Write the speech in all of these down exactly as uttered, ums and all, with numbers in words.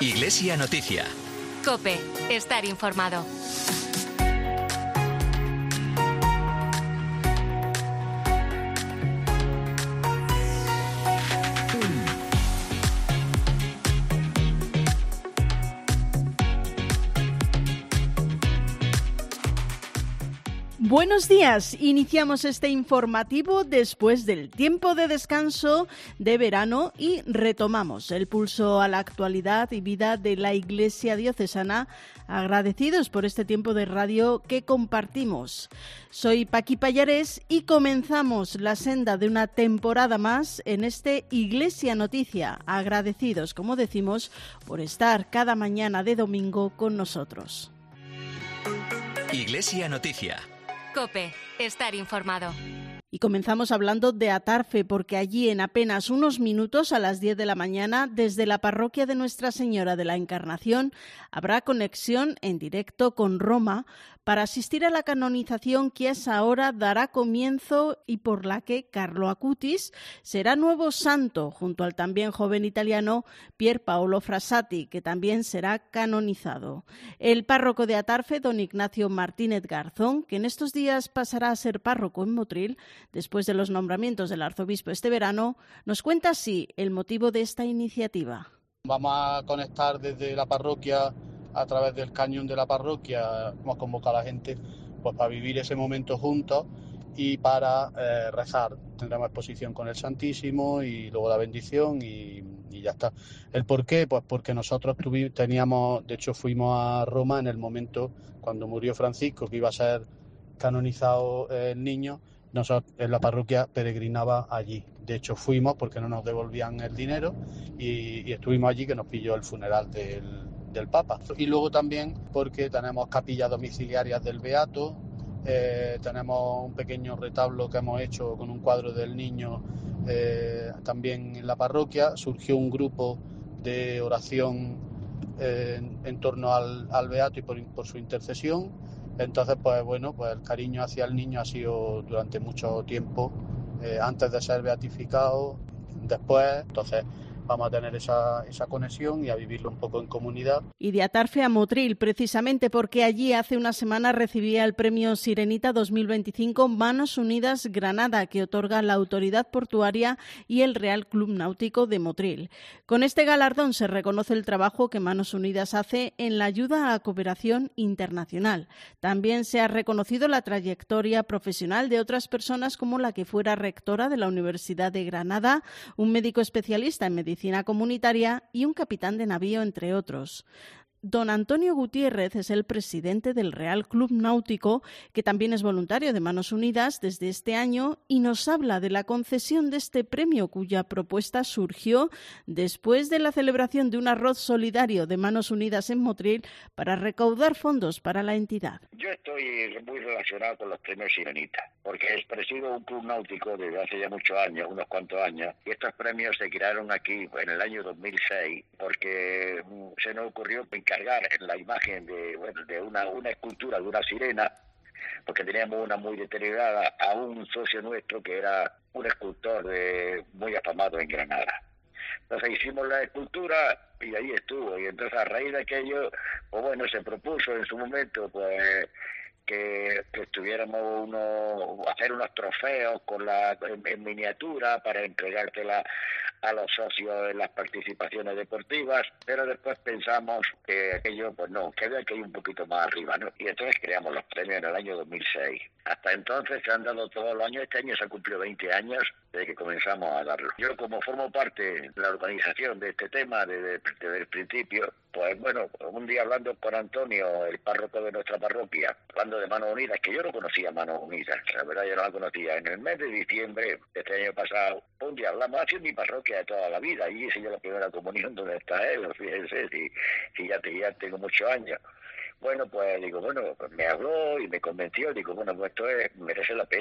Iglesia Noticia. COPE. Estar informado. Buenos días, iniciamos este informativo después del tiempo de descanso de verano y retomamos el pulso a la actualidad y vida de la Iglesia diocesana, agradecidos por este tiempo de radio que compartimos. Soy Paqui Pallares y comenzamos la senda de una temporada más en este Iglesia Noticia, agradecidos, como decimos, por estar cada mañana de domingo con nosotros. Iglesia Noticia. COPE. Estar informado. Y comenzamos hablando de Atarfe, porque allí en apenas unos minutos, a las diez de la mañana, desde la parroquia de Nuestra Señora de la Encarnación, habrá conexión en directo con Roma para asistir a la canonización que a esa hora dará comienzo y por la que Carlo Acutis será nuevo santo, junto al también joven italiano Pier Paolo Frassati, que también será canonizado. El párroco de Atarfe, don Ignacio Martínez Garzón, que en estos días pasará a ser párroco en Motril, después de los nombramientos del arzobispo este verano, nos cuenta así el motivo de esta iniciativa. Vamos a conectar desde la parroquia a través del cañón de la parroquia, hemos convocado a la gente pues, para vivir ese momento juntos y para eh, rezar. Tendremos exposición con el Santísimo y luego la bendición y, y ya está. ¿El por qué? Pues porque nosotros tuvimos, teníamos, de hecho fuimos a Roma en el momento cuando murió Francisco, que iba a ser canonizado el niño. Nosotros en la parroquia peregrinaba allí. De hecho fuimos porque no nos devolvían el dinero y, y estuvimos allí que nos pilló el funeral del, del Papa. Y luego también porque tenemos capillas domiciliarias del Beato, eh, tenemos un pequeño retablo que hemos hecho con un cuadro del niño eh, también en la parroquia. Surgió un grupo de oración eh, en, en torno al, al Beato y por, por su intercesión. Entonces, pues bueno, pues el cariño hacia el niño ha sido durante mucho tiempo, eh, antes de ser beatificado, después, entonces vamos a tener esa, esa conexión y a vivirlo un poco en comunidad. Y de Atarfe a Motril, precisamente porque allí hace una semana recibía el premio Sirenita dos mil veinticinco Manos Unidas Granada, que otorga la Autoridad Portuaria y el Real Club Náutico de Motril. Con este galardón se reconoce el trabajo que Manos Unidas hace en la ayuda a la cooperación internacional. También se ha reconocido la trayectoria profesional de otras personas como la que fuera rectora de la Universidad de Granada, un médico especialista en medicina medicina comunitaria y un capitán de navío, entre otros. Don Antonio Gutiérrez es el presidente del Real Club Náutico, que también es voluntario de Manos Unidas desde este año y nos habla de la concesión de este premio, cuya propuesta surgió después de la celebración de un arroz solidario de Manos Unidas en Motril para recaudar fondos para la entidad. Yo estoy muy relacionado con los premios Sirenita, porque presido un club náutico desde hace ya muchos años, unos cuantos años, y estos premios se crearon aquí en el año dos mil seis, porque se nos ocurrió encargar en la imagen de, bueno, de una, una escultura de una sirena, porque teníamos una muy deteriorada, a un socio nuestro que era un escultor de, muy afamado en Granada. Entonces hicimos la escultura y ahí estuvo, y entonces a raíz de aquello, pues bueno, se propuso en su momento pues que, que tuviéramos uno, hacer unos trofeos con la en, en miniatura para entregártela a los socios en las participaciones deportivas, pero después pensamos que aquello, pues no, que había que ir un poquito más arriba, ¿no? Y entonces creamos los premios en el año dos mil seis. Hasta entonces se han dado todos los años, este año se ha cumplido veinte años desde que comenzamos a darlo. Yo, como formo parte de la organización de este tema desde, desde el principio, pues bueno, un día hablando con Antonio, el párroco de nuestra parroquia, hablando de Manos Unidas, que yo no conocía Manos Unidas, la verdad yo no la conocía. En el mes de diciembre de este año pasado, un día hablamos así en mi parroquia de toda la vida, y hice yo la primera comunión donde está él, fíjense, si, si ya, te, ya tengo muchos años. Bueno, pues digo, bueno, pues me habló y me convenció, digo, bueno, pues esto es, merece la pena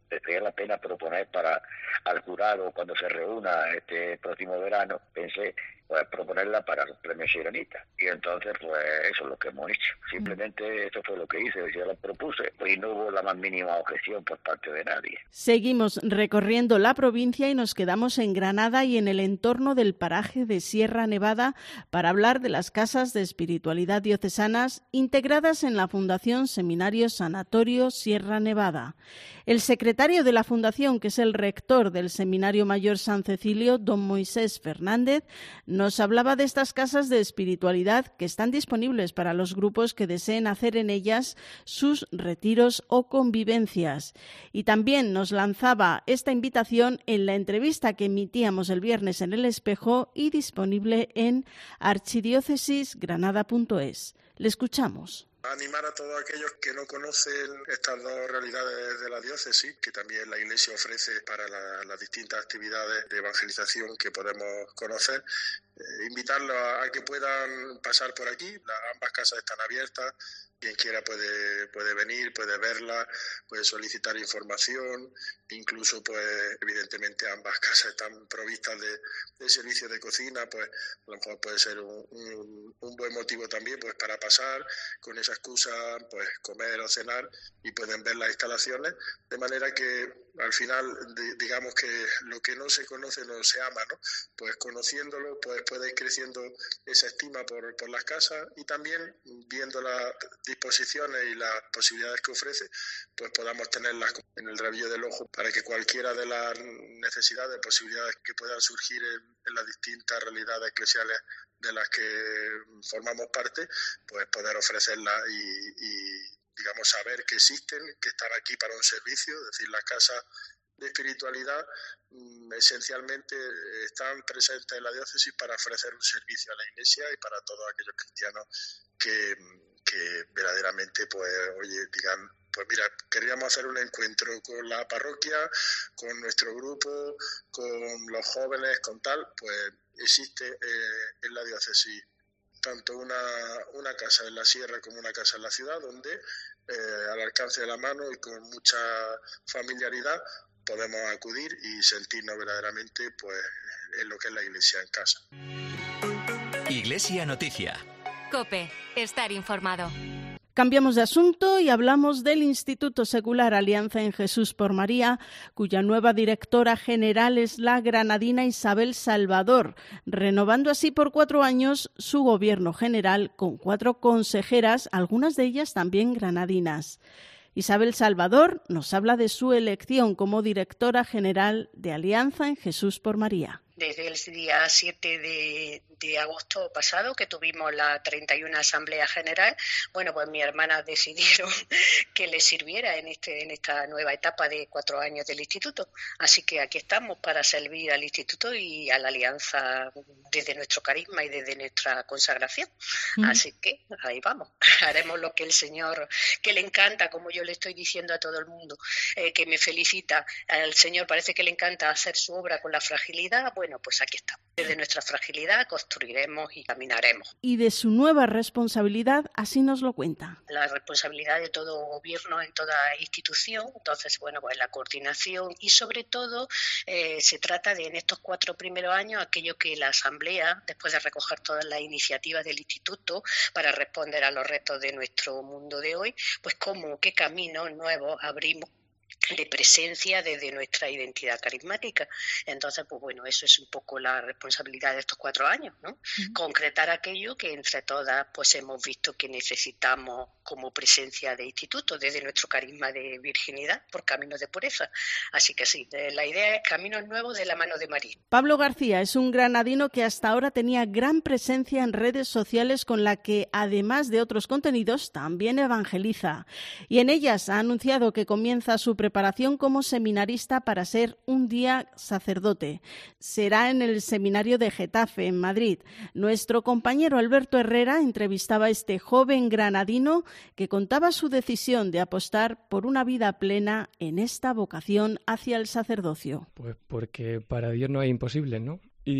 Tendría la pena proponer para al jurado cuando se reúna este próximo verano, pensé pues proponerla para los premios Sirenita. Y entonces pues eso es lo que hemos hecho. Simplemente eso fue lo que hice, yo lo propuse y no hubo la más mínima objeción por parte de nadie. Seguimos recorriendo la provincia y nos quedamos en Granada y en el entorno del paraje de Sierra Nevada para hablar de las casas de espiritualidad diocesanas integradas en la Fundación Seminario Sanatorio Sierra Nevada. El secretario de la Fundación, que es el rector del Seminario Mayor San Cecilio, don Moisés Fernández, nos hablaba de estas casas de espiritualidad que están disponibles para los grupos que deseen hacer en ellas sus retiros o convivencias. Y también nos lanzaba esta invitación en la entrevista que emitíamos el viernes en El Espejo y disponible en archidiócesis granada punto es. Le escuchamos. Animar a todos aquellos que no conocen estas dos realidades de la diócesis, que también la Iglesia ofrece para la, las distintas actividades de evangelización que podemos conocer, eh, invitarlos a, a que puedan pasar por aquí. Las, ambas casas están abiertas, quien quiera puede, puede venir, puede verla, puede solicitar información, incluso pues evidentemente ambas casas están provistas de, de servicios de cocina, pues a lo mejor puede ser un, un, un buen motivo también pues para pasar con esa excusa, pues comer o cenar y pueden ver las instalaciones, de manera que al final de, digamos que lo que no se conoce no se ama, ¿no? Pues conociéndolo pues puede ir creciendo esa estima por, por las casas y también viendo las disposiciones y las posibilidades que ofrece, pues podamos tenerlas en el rabillo del ojo para que cualquiera de las necesidades, posibilidades que puedan surgir en, en las distintas realidades eclesiales de las que formamos parte, pues poder ofrecerlas y, y digamos saber que existen, que están aquí para un servicio, es decir, las casas de espiritualidad mm, esencialmente están presentes en la diócesis para ofrecer un servicio a la Iglesia y para todos aquellos cristianos que, que verdaderamente pues oye digan pues mira, queríamos hacer un encuentro con la parroquia, con nuestro grupo, con los jóvenes, con tal, pues existe eh, en la diócesis tanto una, una casa en la sierra como una casa en la ciudad, donde eh, al alcance de la mano y con mucha familiaridad podemos acudir y sentirnos verdaderamente pues en lo que es la Iglesia en casa. Iglesia Noticia. COPE, estar informado. Cambiamos de asunto y hablamos del Instituto Secular Alianza en Jesús por María, cuya nueva directora general es la granadina Isabel Salvador, renovando así por cuatro años su gobierno general con cuatro consejeras, algunas de ellas también granadinas. Isabel Salvador nos habla de su elección como directora general de Alianza en Jesús por María. Desde el día siete de, de agosto pasado, que tuvimos la treinta y una Asamblea General, bueno, pues mis hermanas decidieron que les sirviera en este en esta nueva etapa de cuatro años del Instituto. Así que aquí estamos para servir al Instituto y a la Alianza desde nuestro carisma y desde nuestra consagración. Mm. Así que ahí vamos, haremos lo que el Señor, que le encanta, como yo le estoy diciendo a todo el mundo, eh, que me felicita. Al Señor parece que le encanta hacer su obra con la fragilidad. Bueno, Bueno, pues aquí estamos. Desde nuestra fragilidad construiremos y caminaremos. Y de su nueva responsabilidad, así nos lo cuenta. La responsabilidad de todo gobierno en toda institución, entonces, bueno, pues la coordinación y sobre todo eh, se trata de en estos cuatro primeros años aquello que la Asamblea, después de recoger todas las iniciativas del Instituto para responder a los retos de nuestro mundo de hoy, pues cómo, qué caminos nuevos abrimos de presencia desde nuestra identidad carismática. Entonces, pues bueno, eso es un poco la responsabilidad de estos cuatro años, ¿no? Uh-huh. Concretar aquello que entre todas pues hemos visto que necesitamos como presencia de instituto, desde nuestro carisma de virginidad, por caminos de pureza. Así que sí, la idea es caminos nuevos de la mano de María. Pablo García es un granadino que hasta ahora tenía gran presencia en redes sociales con la que, además de otros contenidos, también evangeliza. Y en ellas ha anunciado que comienza su preparación como seminarista para ser un día sacerdote. Será en el seminario de Getafe, en Madrid. Nuestro compañero Alberto Herrera entrevistaba a este joven granadino que contaba su decisión de apostar por una vida plena en esta vocación hacia el sacerdocio. Pues porque para Dios no hay imposibles, ¿no?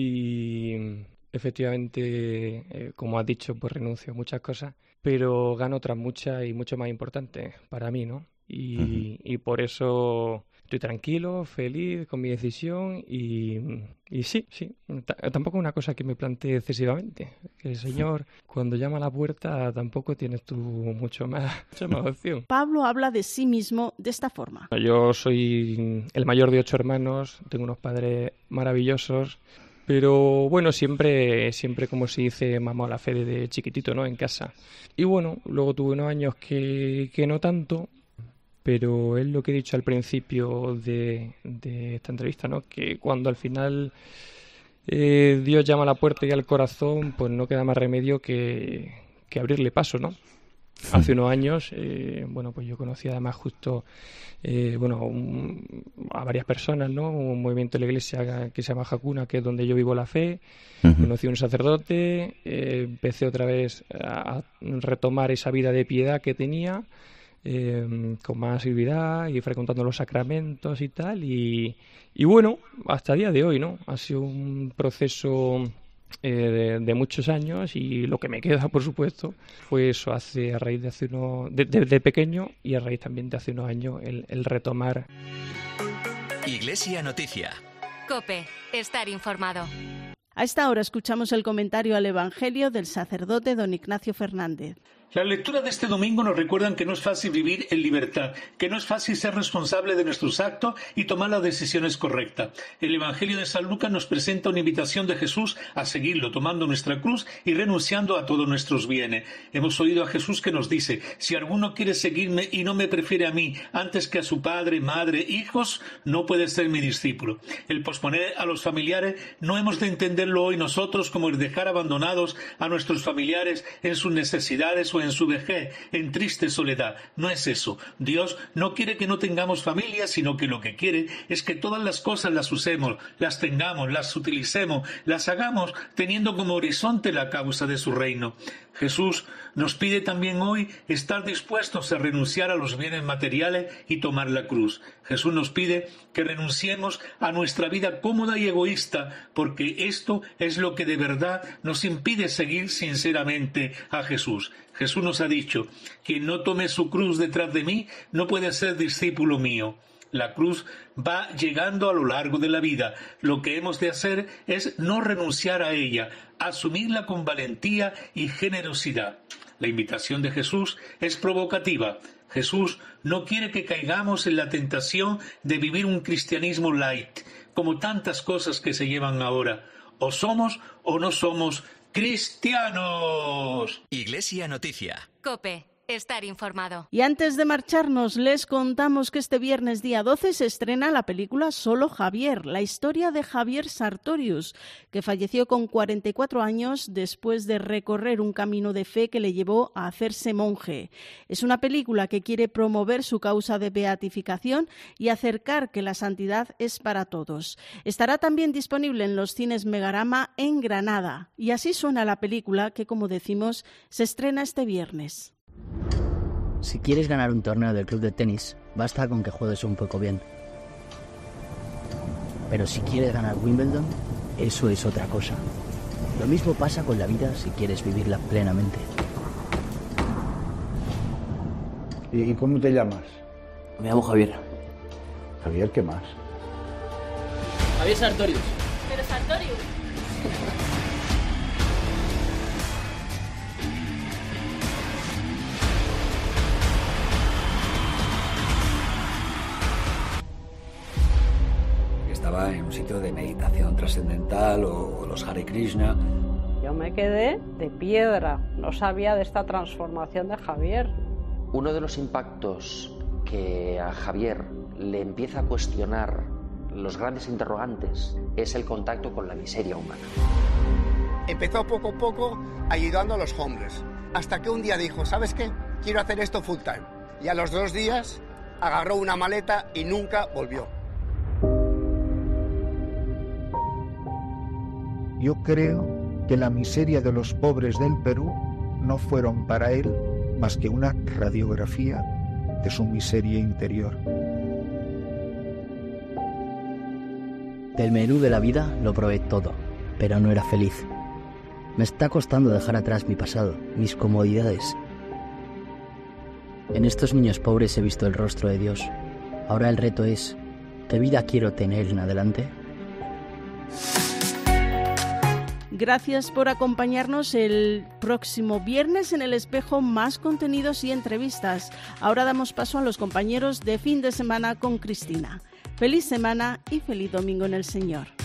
Y efectivamente, eh, como has dicho, pues renuncio a muchas cosas, pero gano otras muchas y mucho más importantes para mí, ¿no? Y, uh-huh. y por eso estoy tranquilo, feliz con mi decisión y, y sí, sí, T- tampoco es una cosa que me plantee excesivamente. Que el Señor, cuando llama a la puerta, tampoco tienes tú mucho más, mucha más opción. Pablo habla de sí mismo de esta forma. Yo soy el mayor de ocho hermanos, tengo unos padres maravillosos, pero bueno, siempre, siempre como se dice, mamá a la fe desde chiquitito, ¿no? En casa. Y bueno, luego tuve unos años que, que no tanto, pero es lo que he dicho al principio de, de esta entrevista, ¿no? Que cuando al final eh, Dios llama a la puerta y al corazón, pues no queda más remedio que, que abrirle paso, ¿no? Hace unos años, eh, bueno, pues yo conocí además justo, eh, bueno, un, a varias personas, ¿no? Un movimiento de la iglesia que se llama Hakuna, que es donde yo vivo la fe. Uh-huh. Conocí a un sacerdote, eh, empecé otra vez a, a retomar esa vida de piedad que tenía, eh, con más asiduidad y frecuentando los sacramentos y tal. Y, y bueno, hasta el día de hoy, ¿no? Ha sido un proceso Eh, de, de muchos años y lo que me queda, por supuesto, fue eso, hace a raíz de hace unos de, de, de pequeño y a raíz también de hace unos años el, el retomar. Iglesia Noticia. COPE, estar informado. A esta hora escuchamos el comentario al Evangelio del sacerdote don Ignacio Fernández. La lectura de este domingo nos recuerdan que no es fácil vivir en libertad, que no es fácil ser responsable de nuestros actos y tomar las decisiones correctas. El Evangelio de San Lucas nos presenta una invitación de Jesús a seguirlo, tomando nuestra cruz y renunciando a todos nuestros bienes. Hemos oído a Jesús que nos dice: si alguno quiere seguirme y no me prefiere a mí antes que a su padre, madre, hijos, no puede ser mi discípulo. El posponer a los familiares no hemos de entenderlo hoy nosotros como el dejar abandonados a nuestros familiares en sus necesidades o en su vejez, en triste soledad. No es eso. Dios no quiere que no tengamos familia, sino que lo que quiere es que todas las cosas las usemos, las tengamos, las utilicemos, las hagamos teniendo como horizonte la causa de su reino. Jesús nos pide también hoy estar dispuestos a renunciar a los bienes materiales y tomar la cruz. Jesús nos pide que renunciemos a nuestra vida cómoda y egoísta, porque esto es lo que de verdad nos impide seguir sinceramente a Jesús. Jesús nos ha dicho: quien no tome su cruz detrás de mí no puede ser discípulo mío. La cruz va llegando a lo largo de la vida. Lo que hemos de hacer es no renunciar a ella, asumirla con valentía y generosidad. La invitación de Jesús es provocativa. Jesús no quiere que caigamos en la tentación de vivir un cristianismo light, como tantas cosas que se llevan ahora. O somos o no somos cristianos. Iglesia Noticia. COPE, estar informado. Y antes de marcharnos, les contamos que este viernes día doce se estrena la película Solo Javier, la historia de Javier Sartorius, que falleció con cuarenta y cuatro años después de recorrer un camino de fe que le llevó a hacerse monje. Es una película que quiere promover su causa de beatificación y acercar que la santidad es para todos. Estará también disponible en los cines Megarama en Granada. Y así suena la película que, como decimos, se estrena este viernes. Si quieres ganar un torneo del club de tenis, basta con que juegues un poco bien. Pero si quieres ganar Wimbledon, eso es otra cosa. Lo mismo pasa con la vida si quieres vivirla plenamente. ¿Y cómo te llamas? Me llamo Javier. Javier, ¿qué más? Javier Sartorius. Pero Sartorius. Estaba en un sitio de meditación trascendental o, o los Hare Krishna. Yo me quedé de piedra, no sabía de esta transformación de Javier. Uno de los impactos que a Javier le empieza a cuestionar los grandes interrogantes es el contacto con la miseria humana. Empezó poco a poco ayudando a los homeless, hasta que un día dijo: ¿sabes qué? Quiero hacer esto full time. Y a los dos días agarró una maleta y nunca volvió. Yo creo que la miseria de los pobres del Perú no fueron para él más que una radiografía de su miseria interior. Del menú de la vida lo probé todo, pero no era feliz. Me está costando dejar atrás mi pasado, mis comodidades. En estos niños pobres he visto el rostro de Dios. Ahora el reto es ¿Qué vida quiero tener en adelante? Gracias por acompañarnos el próximo viernes en El Espejo, más contenidos y entrevistas. Ahora damos paso a los compañeros de fin de semana con Cristina. Feliz semana y feliz domingo en el Señor.